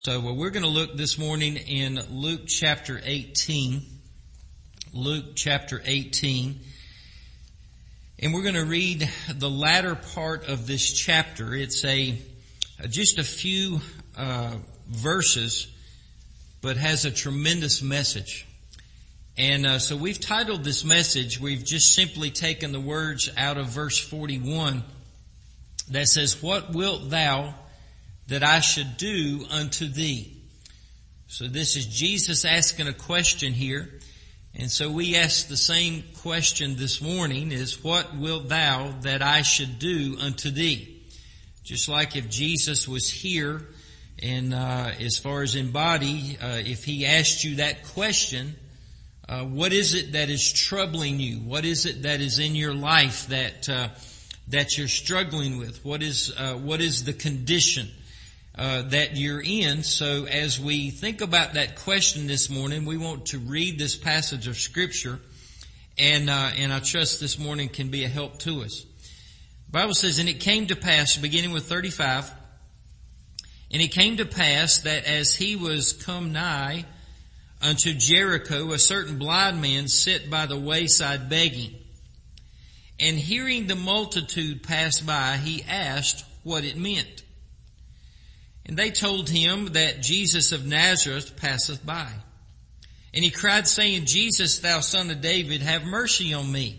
So we're going to look this morning in Luke chapter 18. Luke chapter 18. And we're going to read the latter part of this chapter. It's just a few verses, but has a tremendous message. And so we've titled this message, we've just simply taken the words out of verse 41 that says, "What wilt thou that I should do unto thee?" So this is Jesus asking a question here. And so we ask the same question this morning is, what wilt thou that I should do unto thee? Just like if Jesus was here and as far as in body, if he asked you that question, what is it that is troubling you? What is it that is in your life that you're struggling with? What is the condition that you're in? So as we think about that question this morning, we want to read this passage of Scripture, and I trust this morning can be a help to us. The Bible says, "And it came to pass," beginning with 35, "And it came to pass that as he was come nigh unto Jericho, a certain blind man sat by the wayside begging. And hearing the multitude pass by, he asked what it meant. And they told him that Jesus of Nazareth passeth by. And he cried, saying, Jesus, thou son of David, have mercy on me.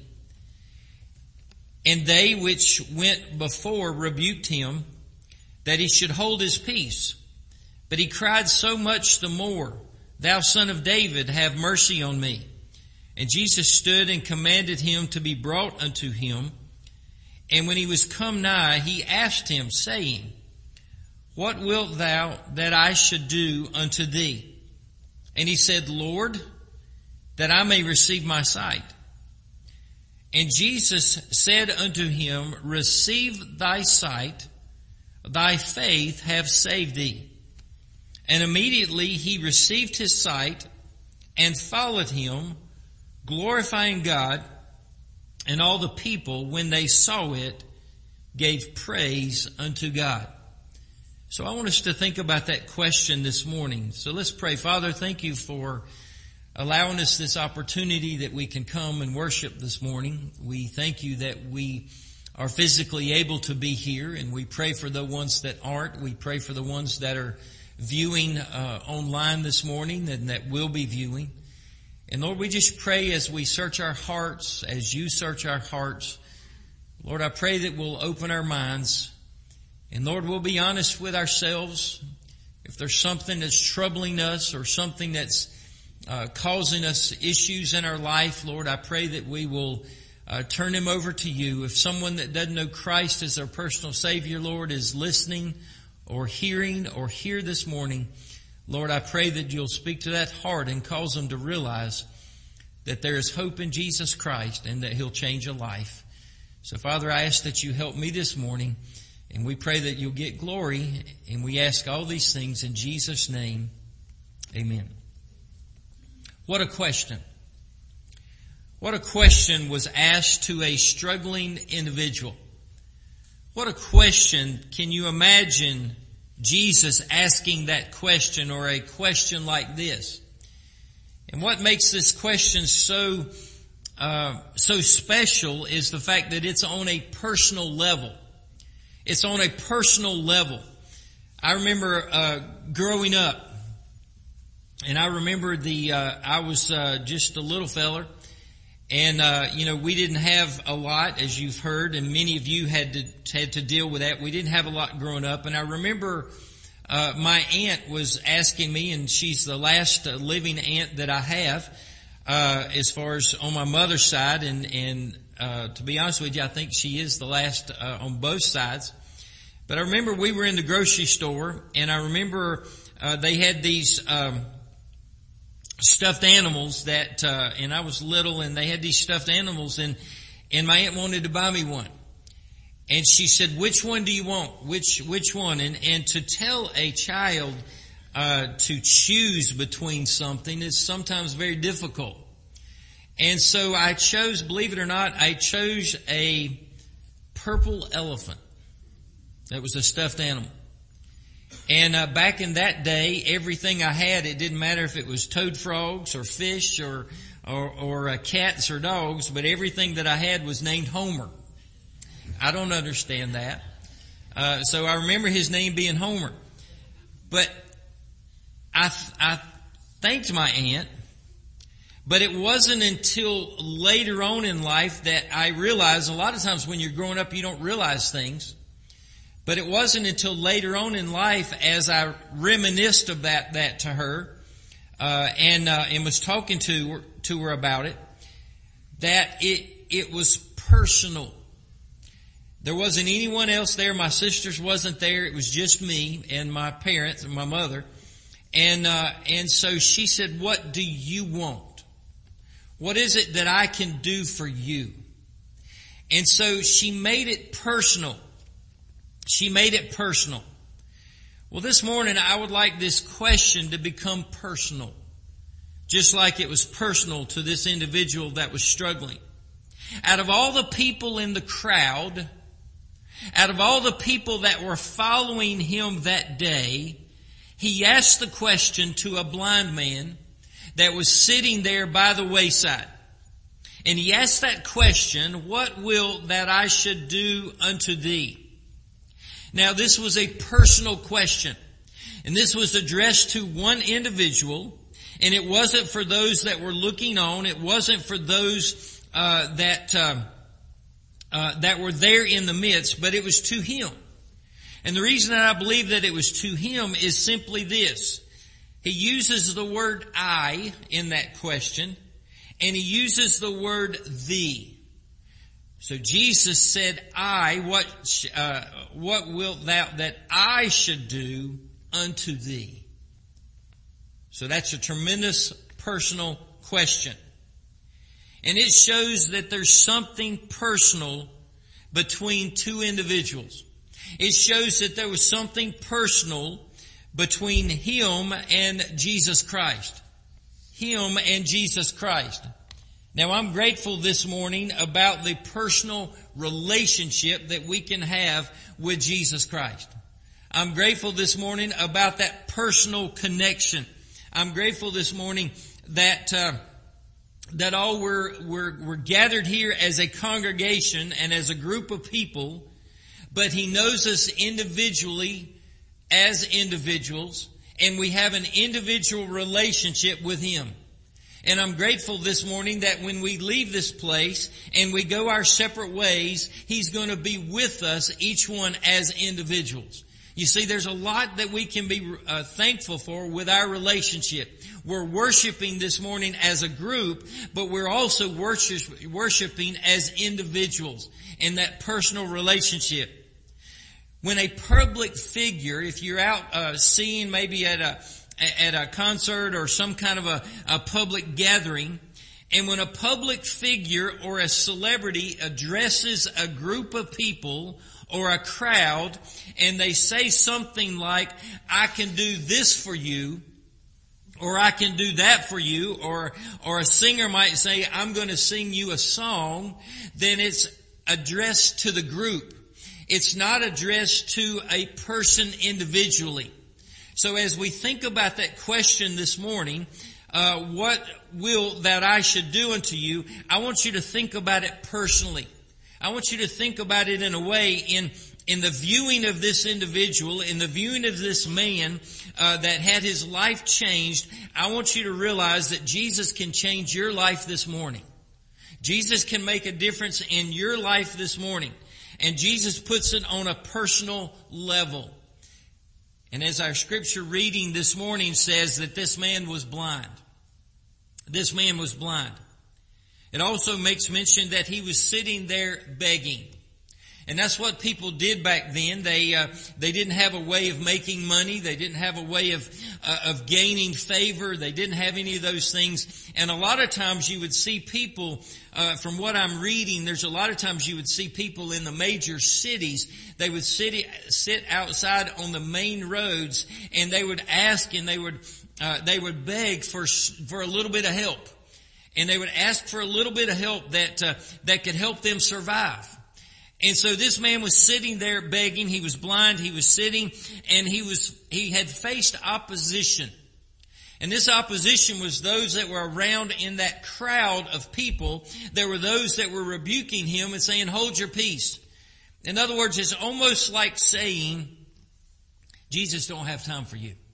And they which went before rebuked him, that he should hold his peace. But he cried so much the more, Thou son of David, have mercy on me. And Jesus stood and commanded him to be brought unto him. And when he was come nigh, he asked him, saying, What wilt thou that I should do unto thee? And he said, Lord, that I may receive my sight. And Jesus said unto him, Receive thy sight, thy faith hath saved thee. And immediately he received his sight and followed him, glorifying God. And all the people, when they saw it, gave praise unto God." So I want us to think about that question this morning. So let's pray. Father, thank you for allowing us this opportunity that we can come and worship this morning. We thank you that we are physically able to be here, and we pray for the ones that aren't. We pray for the ones that are viewing online this morning and that will be viewing. And Lord, we just pray as we search our hearts, as you search our hearts, Lord, I pray that we'll open our minds. And Lord, we'll be honest with ourselves. If there's something that's troubling us or something that's causing us issues in our life, Lord, I pray that we will turn them over to you. If someone that doesn't know Christ as their personal Savior, Lord, is listening or hearing or here this morning, Lord, I pray that you'll speak to that heart and cause them to realize that there is hope in Jesus Christ and that he'll change a life. So, Father, I ask that you help me this morning, and we pray that you'll get glory, and we ask all these things in Jesus' name. Amen. What a question. What a question was asked to a struggling individual. What a question. Can you imagine Jesus asking that question, or a question like this? And what makes this question so special is the fact that it's on a personal level. It's on a personal level. I remember growing up, and I remember I was just a little feller. And, we didn't have a lot, as you've heard, and many of you had to deal with that. We didn't have a lot growing up. And I remember, my aunt was asking me, and she's the last living aunt that I have, as far as on my mother's side. And to be honest with you, I think she is the last, on both sides. But I remember we were in the grocery store, and I remember, they had these, stuffed animals that, and I was little, and they had these stuffed animals, and my aunt wanted to buy me one. And she said, which one do you want? Which one? And to tell a child, to choose between something is sometimes very difficult. And so I chose, believe it or not, I chose a purple elephant. That was a stuffed animal. And back in that day, everything I had, it didn't matter if it was toad frogs or fish or cats or dogs, but everything that I had was named Homer. I don't understand that. So I remember his name being Homer. But I thanked my aunt, but it wasn't until later on in life that I realized, a lot of times when you're growing up, you don't realize things. But it wasn't until later on in life, as I reminisced about that to her, and was talking to her about it, that it was personal. There wasn't anyone else there. My sisters wasn't there. It was just me and my parents and my mother. And so she said, "What do you want? What is it that I can do for you?" And so she made it personal. She made it personal. Well, this morning I would like this question to become personal. Just like it was personal to this individual that was struggling. Out of all the people in the crowd, out of all the people that were following him that day, he asked the question to a blind man that was sitting there by the wayside. And he asked that question, "What will that I should do unto thee?" Now, this was a personal question, and this was addressed to one individual, and it wasn't for those that were looking on. It wasn't for those that were there in the midst, but it was to him. And the reason that I believe that it was to him is simply this. He uses the word "I" in that question, and he uses the word "thee." So Jesus said, "I, what wilt thou that I should do unto thee?" So that's a tremendous personal question. And it shows that there's something personal between two individuals. It shows that there was something personal between him and Jesus Christ. Him and Jesus Christ. Now, I'm grateful this morning about the personal relationship that we can have with Jesus Christ. I'm grateful this morning about that personal connection. I'm grateful this morning that all we're gathered here as a congregation and as a group of people, but He knows us individually as individuals, and we have an individual relationship with Him. And I'm grateful this morning that when we leave this place and we go our separate ways, He's going to be with us, each one as individuals. You see, there's a lot that we can be thankful for with our relationship. We're worshiping this morning as a group, but we're also worshiping as individuals in that personal relationship. When a public figure, if you're out seeing maybe at a concert or some kind of a public gathering, and when a public figure or a celebrity addresses a group of people or a crowd, and they say something like, "I can do this for you," or "I can do that for you," or a singer might say, "I'm going to sing you a song," then it's addressed to the group. It's not addressed to a person individually. So as we think about that question this morning, what will that I should do unto you? I want you to think about it personally. I want you to think about it in a way, in the viewing of this individual, in the viewing of this man that had his life changed. I want you to realize that Jesus can change your life this morning. Jesus can make a difference in your life this morning. And Jesus puts it on a personal level. And as our scripture reading this morning says, that this man was blind. This man was blind. It also makes mention that he was sitting there begging. And that's what people did back then. They didn't have a way of making money. They didn't have a way of gaining favor. They didn't have any of those things. And a lot of times you would see people, from what I'm reading, there's a lot of times you would see people in the major cities. They would sit outside on the main roads, and they would ask, and they would beg for a little bit of help. And they would ask for a little bit of help that could help them survive. And so this man was sitting there begging. He was blind. He was sitting, and he had faced opposition. And this opposition was those that were around in that crowd of people. There were those that were rebuking him and saying, hold your peace. In other words, it's almost like saying, Jesus don't have time for you.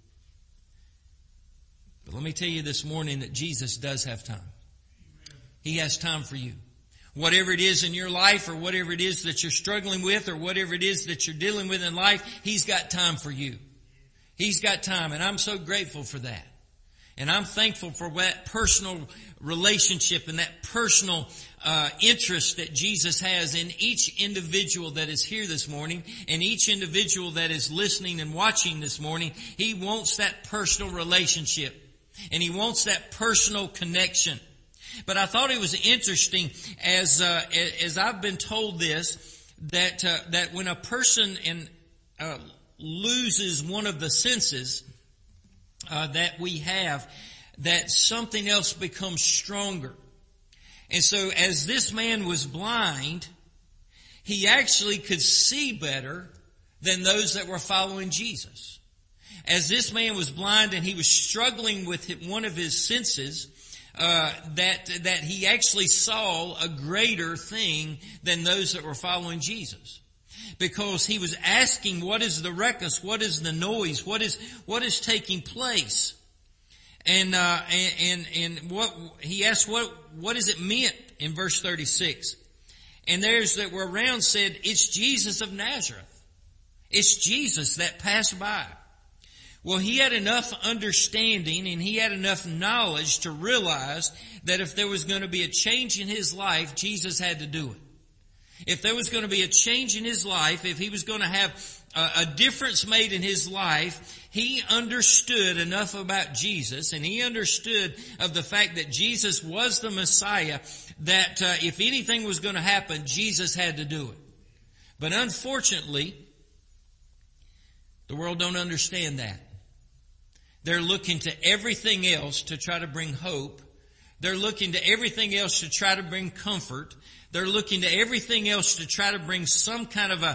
But let me tell you this morning that Jesus does have time. He has time for you. Whatever it is in your life, or whatever it is that you're struggling with, or whatever it is that you're dealing with in life, He's got time for you. He's got time, and I'm so grateful for that. And I'm thankful for that personal relationship and that personal interest that Jesus has in each individual that is here this morning, and each individual that is listening and watching this morning. He wants that personal relationship, and He wants that personal connection. But I thought it was interesting, as I've been told this, that when a person loses one of the senses that we have, that something else becomes stronger. And so as this man was blind, he actually could see better than those that were following Jesus. As this man was blind and he was struggling with one of his senses, that he actually saw a greater thing than those that were following Jesus. Because he was asking, what is the ruckus? What is the noise? What is taking place? And what he asked, what does it mean in verse 36? And those that were around said, it's Jesus of Nazareth. It's Jesus that passed by. Well, he had enough understanding and he had enough knowledge to realize that if there was going to be a change in his life, Jesus had to do it. If there was going to be a change in his life, if he was going to have a difference made in his life, he understood enough about Jesus, and he understood of the fact that Jesus was the Messiah, that if anything was going to happen, Jesus had to do it. But unfortunately, the world don't understand that. They're looking to everything else to try to bring hope. They're looking to everything else to try to bring comfort. They're looking to everything else to try to bring some kind of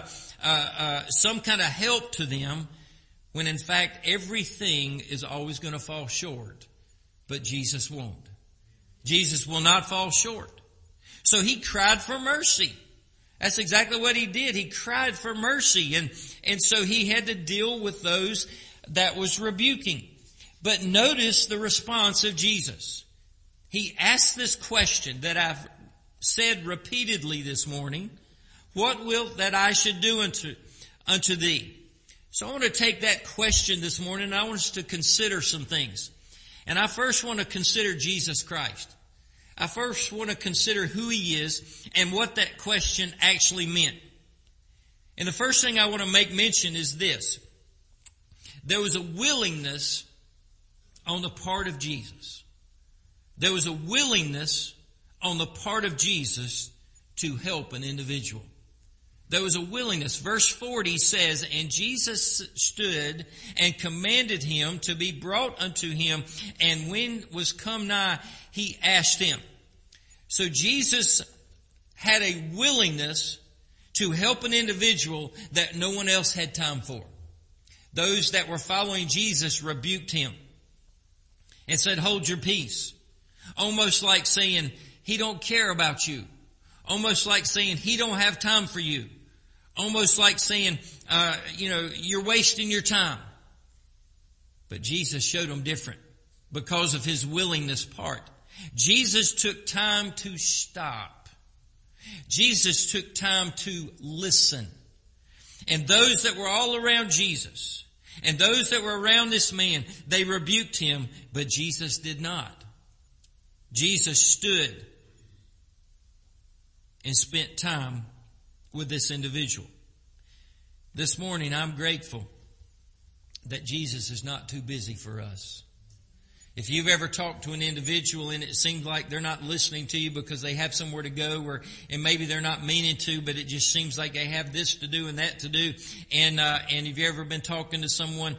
help to them, when in fact everything is always going to fall short. But Jesus won't. Jesus will not fall short. So he cried for mercy. That's exactly what he did. He cried for mercy, and so he had to deal with those that was rebuking. But notice the response of Jesus. He asked this question that I've said repeatedly this morning. What wilt that I should do unto thee? So I want to take that question this morning, and I want us to consider some things. And I first want to consider Jesus Christ. I first want to consider who He is and what that question actually meant. And the first thing I want to make mention is this. There was a willingness on the part of Jesus. There was a willingness on the part of Jesus to help an individual. There was a willingness. Verse 40 says, and Jesus stood and commanded him to be brought unto him, and when was come nigh, he asked him. So Jesus had a willingness to help an individual that no one else had time for. Those that were following Jesus rebuked him and said, hold your peace. Almost like saying, He don't care about you. Almost like saying, He don't have time for you. Almost like saying, you're wasting your time. But Jesus showed them different because of His willingness part. Jesus took time to stop. Jesus took time to listen. And those that were all around Jesus, and those that were around this man, they rebuked him, but Jesus did not. Jesus stood and spent time with this individual. This morning, I'm grateful that Jesus is not too busy for us. If you've ever talked to an individual and it seems like they're not listening to you because they have somewhere to go, and maybe they're not meaning to, but it just seems like they have this to do and that to do. And have you ever been talking to someone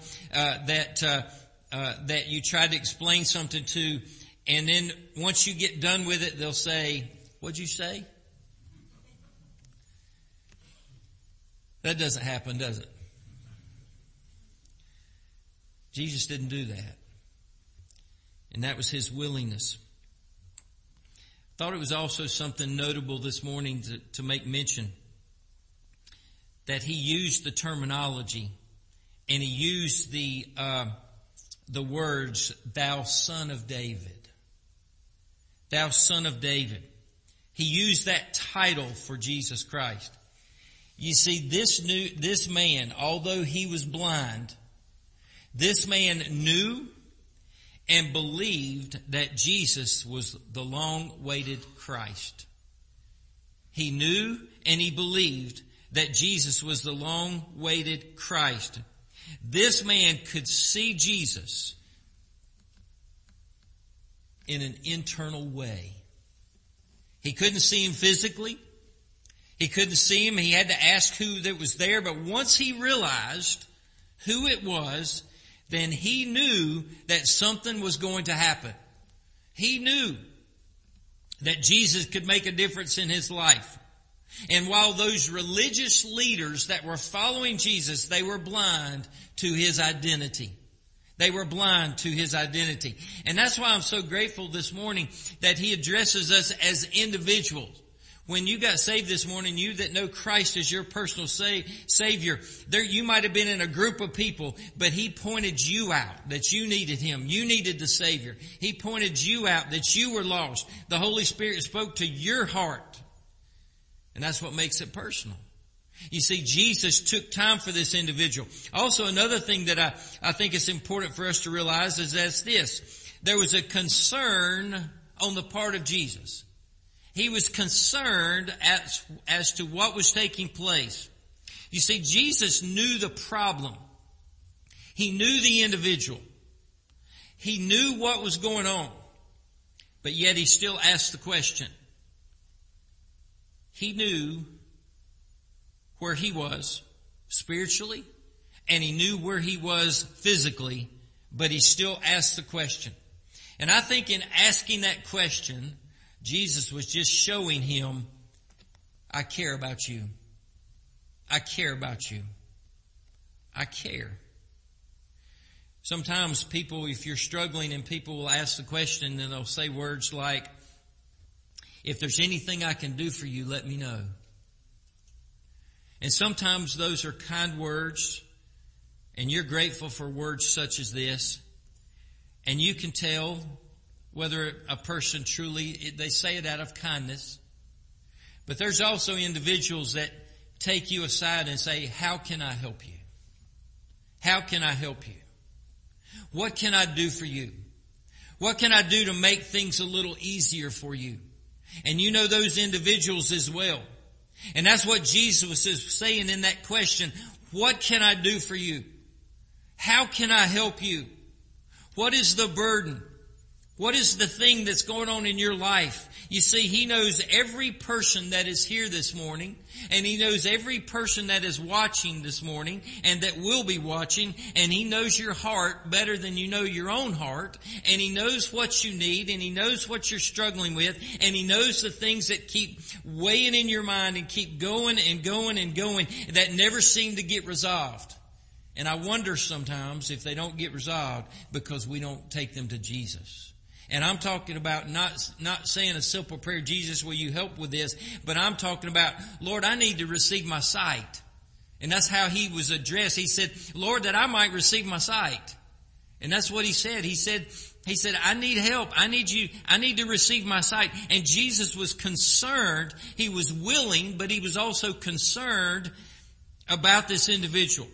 that you tried to explain something to, and then once you get done with it, they'll say, "What'd you say?" That doesn't happen, does it? Jesus didn't do that. And that was his willingness. Thought it was also something notable this morning to make mention that he used the terminology and he used the words, "Thou Son of David." Thou Son of David. He used that title for Jesus Christ. You see, this man, although he was blind, this man knew and believed that Jesus was the long-awaited Christ. He knew and he believed that Jesus was the long-awaited Christ. This man could see Jesus in an internal way. He couldn't see him physically. He couldn't see him. He had to ask who that was there. But once he realized who it was, then he knew that something was going to happen. He knew that Jesus could make a difference in his life. And while those religious leaders that were following Jesus, they were blind to his identity. They were blind to his identity. And that's why I'm so grateful this morning that he addresses us as individuals. When you got saved this morning, you that know Christ as your personal Savior, you might have been in a group of people, but he pointed you out that you needed him. You needed the Savior. He pointed you out that you were lost. The Holy Spirit spoke to your heart. And that's what makes it personal. You see, Jesus took time for this individual. Also, another thing that I think is important for us to realize is this. There was a concern on the part of Jesus. He was concerned as to what was taking place. You see, Jesus knew the problem. He knew the individual. He knew what was going on. But yet he still asked the question. He knew where he was spiritually, and he knew where he was physically, but he still asked the question. And I think in asking that question, Jesus was just showing him, I care about you. I care about you. I care. Sometimes people, if you're struggling and people will ask the question and they'll say words like, if there's anything I can do for you, let me know. And sometimes those are kind words, and you're grateful for words such as this. And you can tell whether a person truly, they say it out of kindness. But there's also individuals that take you aside and say, how can I help you? How can I help you? What can I do for you? What can I do to make things a little easier for you? And you know those individuals as well. And that's what Jesus is saying in that question. What can I do for you? How can I help you? What is the burden? What is the thing that's going on in your life? You see, he knows every person that is here this morning, and he knows every person that is watching this morning and that will be watching, and he knows your heart better than you know your own heart, and he knows what you need, and he knows what you're struggling with, and he knows the things that keep weighing in your mind and keep going and going and going that never seem to get resolved. And I wonder sometimes if they don't get resolved because we don't take them to Jesus. And I'm talking about not saying a simple prayer, Jesus, will you help with this? But I'm talking about, Lord, I need to receive my sight. And that's how he was addressed. He said, Lord, that I might receive my sight. And that's what he said. He said, I need help. I need to receive my sight. And Jesus was concerned. He was willing, but he was also concerned about this individual.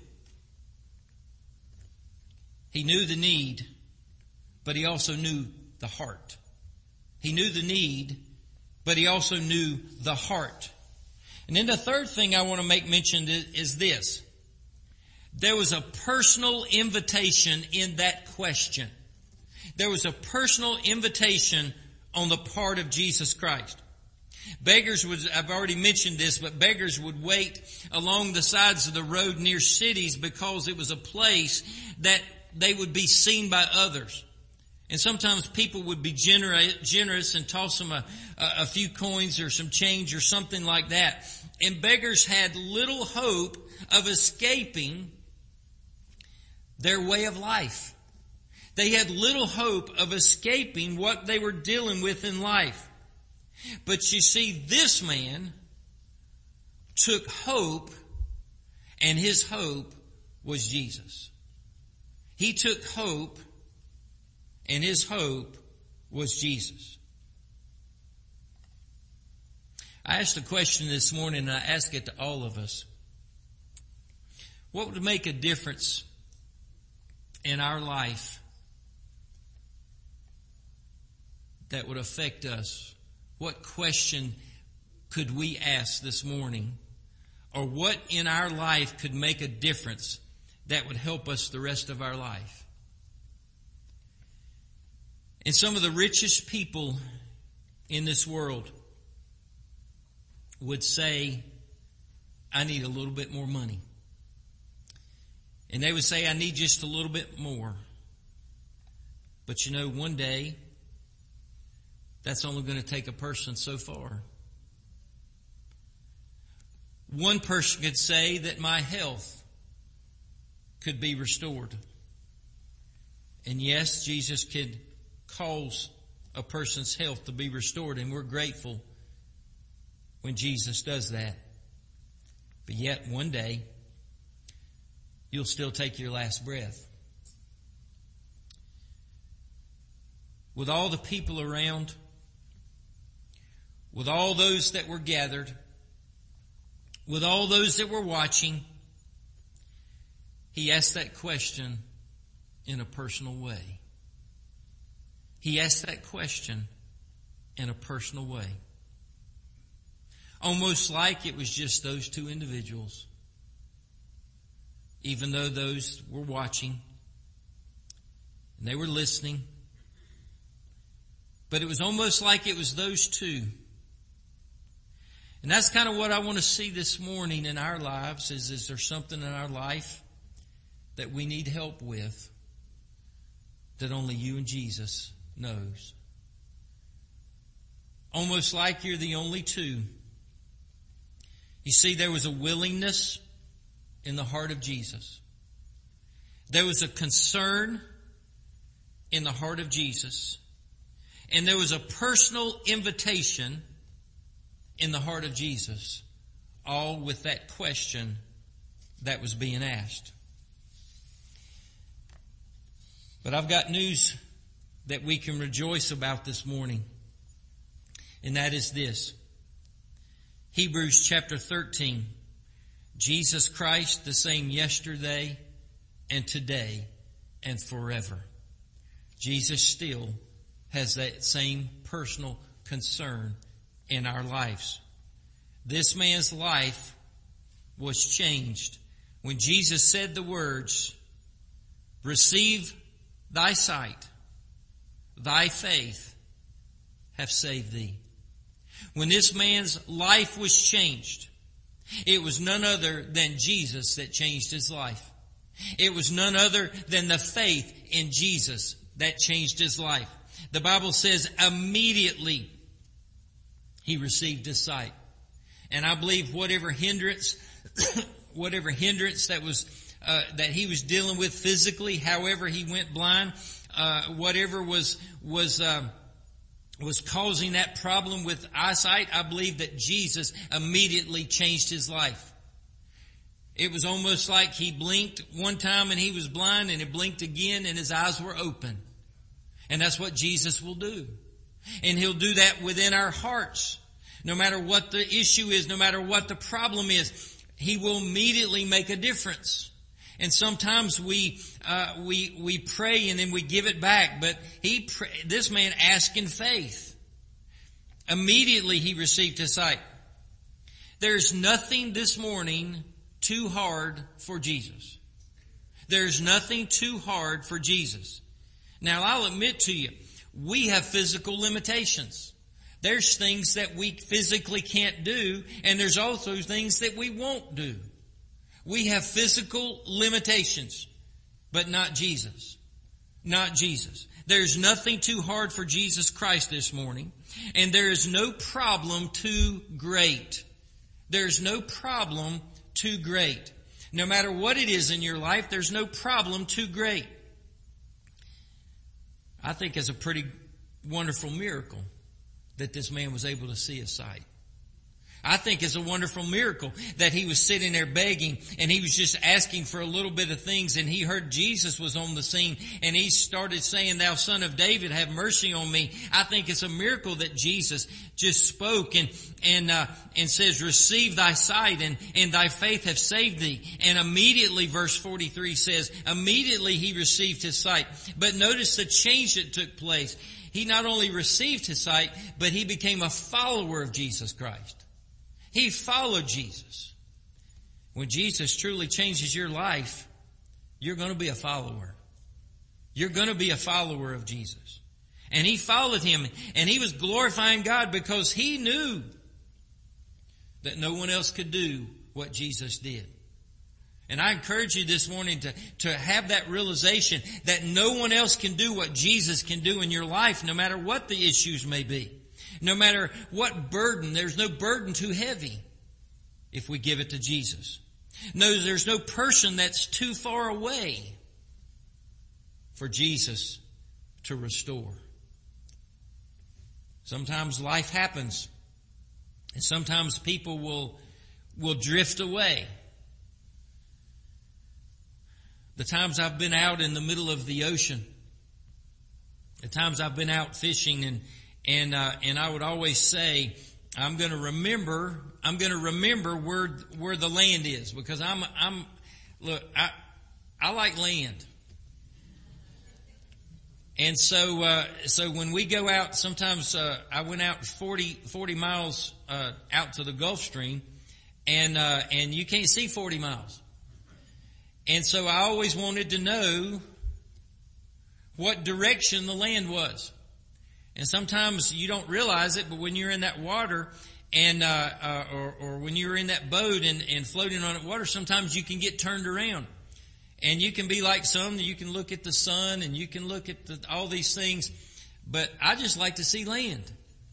He knew the need, but he also knew the heart. He knew the need, but he also knew the heart. And then the third thing I want to make mention is this. There was a personal invitation in that question. There was a personal invitation on the part of Jesus Christ. Beggars I've already mentioned this, but beggars would wait along the sides of the road near cities because it was a place that they would be seen by others. And sometimes people would be generous and toss them a few coins or some change or something like that. And beggars had little hope of escaping their way of life. They had little hope of escaping what they were dealing with in life. But you see, this man took hope, and his hope was Jesus. He took hope, and his hope was Jesus. I asked a question this morning, and I ask it to all of us. What would make a difference in our life that would affect us? What question could we ask this morning? Or what in our life could make a difference that would help us the rest of our life? And some of the richest people in this world would say, I need a little bit more money. And they would say, I need just a little bit more. But you know, one day, that's only going to take a person so far. One person could say that my health could be restored. And yes, Jesus could cause a person's health to be restored, and we're grateful when Jesus does that. But yet, one day, you'll still take your last breath. With all the people around, with all those that were gathered, with all those that were watching, he asked that question in a personal way. He asked that question in a personal way. Almost like it was just those two individuals. Even though those were watching and they were listening. But it was almost like it was those two. And that's kind of what I want to see this morning in our lives. Is there something in our life that we need help with that only you and Jesus knows? Almost like you're the only two. You see, there was a willingness in the heart of Jesus. There was a concern in the heart of Jesus. And there was a personal invitation in the heart of Jesus, all with that question that was being asked. But I've got news that we can rejoice about this morning, and that is this. Hebrews chapter 13. Jesus Christ, the same yesterday and today and forever. Jesus still has that same personal concern in our lives. This man's life was changed when Jesus said the words, receive thy sight, thy faith have saved thee. When this man's life was changed, it was none other than Jesus that changed his life. It was none other than the faith in Jesus that changed his life. The Bible says immediately he received his sight. And I believe whatever hindrance that was that he was dealing with physically, however he went blind, whatever was causing that problem with eyesight, I believe that Jesus immediately changed his life. It was almost like he blinked one time and he was blind, and he blinked again and his eyes were open. And that's what Jesus will do. And he'll do that within our hearts. No matter what the issue is, no matter what the problem is, he will immediately make a difference. And sometimes we pray and then we give it back. But this man asked in faith. Immediately he received his sight. There's nothing this morning too hard for Jesus. There's nothing too hard for Jesus. Now, I'll admit to you, we have physical limitations. There's things that we physically can't do, and there's also things that we won't do. We have physical limitations, but not Jesus. Not Jesus. There's nothing too hard for Jesus Christ this morning, and there is no problem too great. There's no problem too great. No matter what it is in your life, there's no problem too great. I think it's a pretty wonderful miracle that this man was able to see a sight. I think it's a wonderful miracle that he was sitting there begging and he was just asking for a little bit of things, and he heard Jesus was on the scene and he started saying, "Thou Son of David, have mercy on me." I think it's a miracle that Jesus just spoke and says, "Receive thy sight, and thy faith have saved thee." And immediately, verse 43 says, immediately he received his sight. But notice the change that took place. He not only received his sight, but he became a follower of Jesus Christ. He followed Jesus. When Jesus truly changes your life, you're going to be a follower. You're going to be a follower of Jesus. And he followed him, and he was glorifying God because he knew that no one else could do what Jesus did. And I encourage you this morning to have that realization that no one else can do what Jesus can do in your life, no matter what the issues may be. No matter what burden, there's no burden too heavy if we give it to Jesus. No, there's no person that's too far away for Jesus to restore. Sometimes life happens, and sometimes people will drift away. The times I've been out in the middle of the ocean, the times I've been out fishing, and I would always say, I'm going to remember where the land is, because I like land. And so when we go out, sometimes I went out 40 miles out to the Gulf Stream, and you can't see 40 miles. And so I always wanted to know what direction the land was. And sometimes you don't realize it, but when you're in that water and or when you're in that boat and floating on that water, sometimes you can get turned around. And you can be like some, you can look at the sun and you can look at all these things, but I just like to see land.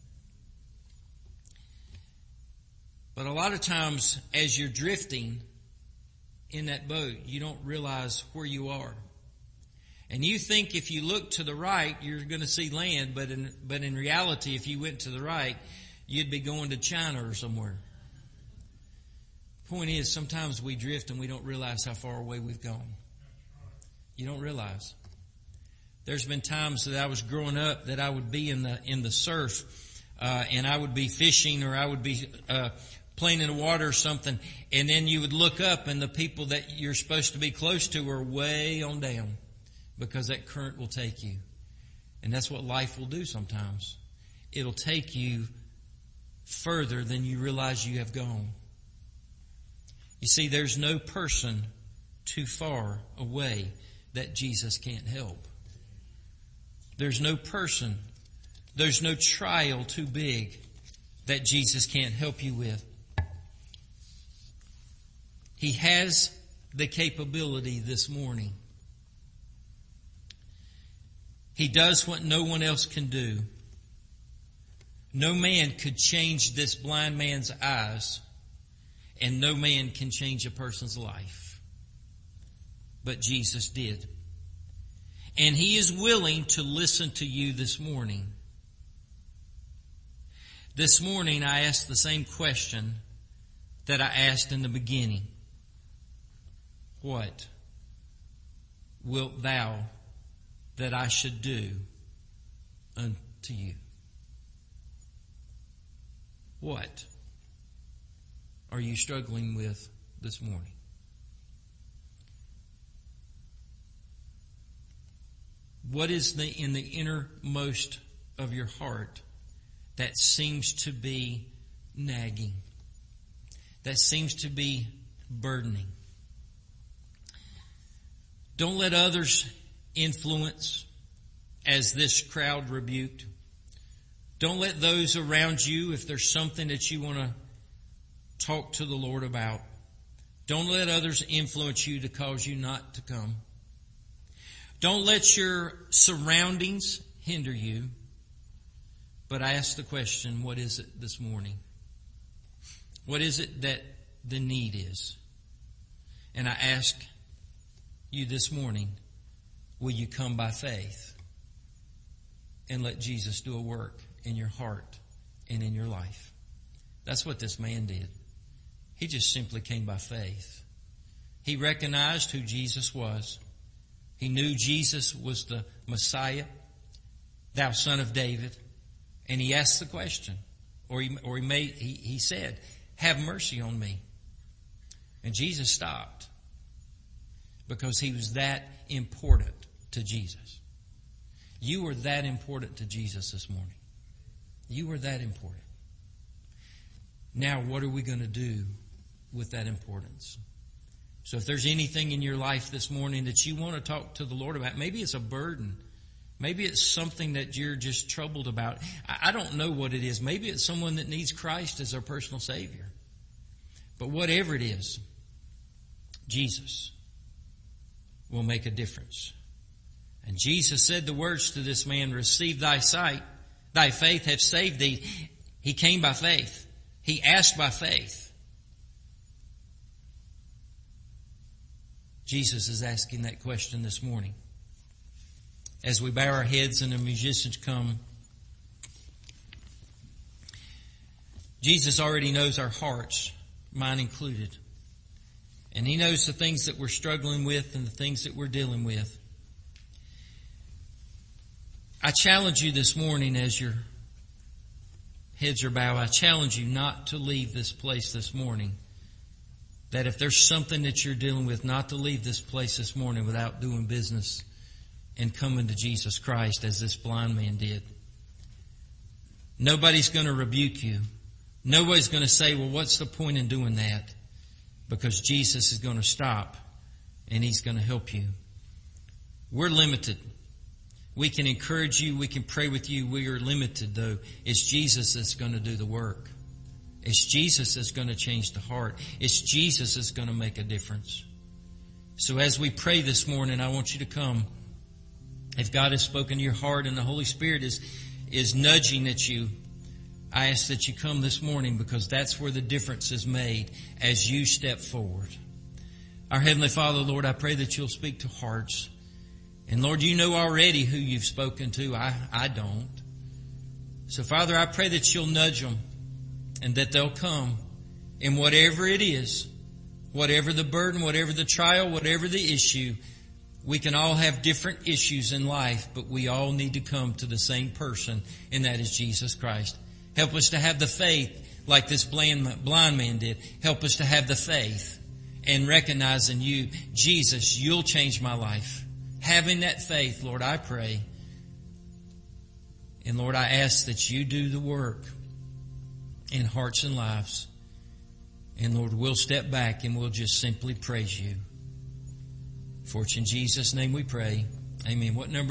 But a lot of times as you're drifting in that boat, you don't realize where you are. And you think if you look to the right, you're going to see land, but in reality, if you went to the right, you'd be going to China or somewhere. Point is, sometimes we drift and we don't realize how far away we've gone. You don't realize. There's been times that I was growing up that I would be in the surf, and I would be fishing, or I would be playing in the water or something, and then you would look up and the people that you're supposed to be close to are way on down, because that current will take you. And that's what life will do sometimes. It'll take you further than you realize you have gone. You see, there's no person too far away that Jesus can't help. There's no person, there's no trial too big that Jesus can't help you with. He has the capability this morning. He does what no one else can do. No man could change this blind man's eyes, and no man can change a person's life. But Jesus did. And He is willing to listen to you this morning. This morning I asked the same question that I asked in the beginning. What wilt thou that I should do unto you? What are you struggling with this morning? What is in the innermost of your heart that seems to be nagging, that seems to be burdening? Don't let others influence as this crowd rebuked. Don't let those around you, if there's something that you want to talk to the Lord about, don't let others influence you to cause you not to come. Don't let your surroundings hinder you. But I ask the question, what is it this morning? What is it that the need is? And I ask you this morning, will you come by faith and let Jesus do a work in your heart and in your life? That's what this man did. He just simply came by faith. He recognized who Jesus was. He knew Jesus was the Messiah, thou son of David. And he asked the question, he said, have mercy on me. And Jesus stopped because he was that important to Jesus. You are that important to Jesus this morning. You are that important. Now, what are we going to do with that importance? So if there's anything in your life this morning that you want to talk to the Lord about, maybe it's a burden. Maybe it's something that you're just troubled about. I don't know what it is. Maybe it's someone that needs Christ as their personal Savior. But whatever it is, Jesus will make a difference. And Jesus said the words to this man, receive thy sight, thy faith hath saved thee. He came by faith. He asked by faith. Jesus is asking that question this morning. As we bow our heads and the musicians come, Jesus already knows our hearts, mine included. And He knows the things that we're struggling with and the things that we're dealing with. I challenge you this morning as your heads are bowed, I challenge you not to leave this place this morning. That if there's something that you're dealing with, not to leave this place this morning without doing business and coming to Jesus Christ as this blind man did. Nobody's going to rebuke you. Nobody's going to say, well, what's the point in doing that? Because Jesus is going to stop and He's going to help you. We're limited. We can encourage you. We can pray with you. We are limited, though. It's Jesus that's going to do the work. It's Jesus that's going to change the heart. It's Jesus that's going to make a difference. So as we pray this morning, I want you to come. If God has spoken to your heart and the Holy Spirit is nudging at you, I ask that you come this morning, because that's where the difference is made as you step forward. Our Heavenly Father, Lord, I pray that You'll speak to hearts. And Lord, You know already who You've spoken to. I don't. So Father, I pray that You'll nudge them and that they'll come. And whatever it is, whatever the burden, whatever the trial, whatever the issue, we can all have different issues in life, but we all need to come to the same person, and that is Jesus Christ. Help us to have the faith like this blind man did. Help us to have the faith and recognizing You, Jesus, You'll change my life. Having that faith, Lord, I pray. And Lord, I ask that You do the work in hearts and lives. And Lord, we'll step back and we'll just simply praise You. For it's in Jesus' name we pray. Amen. What number?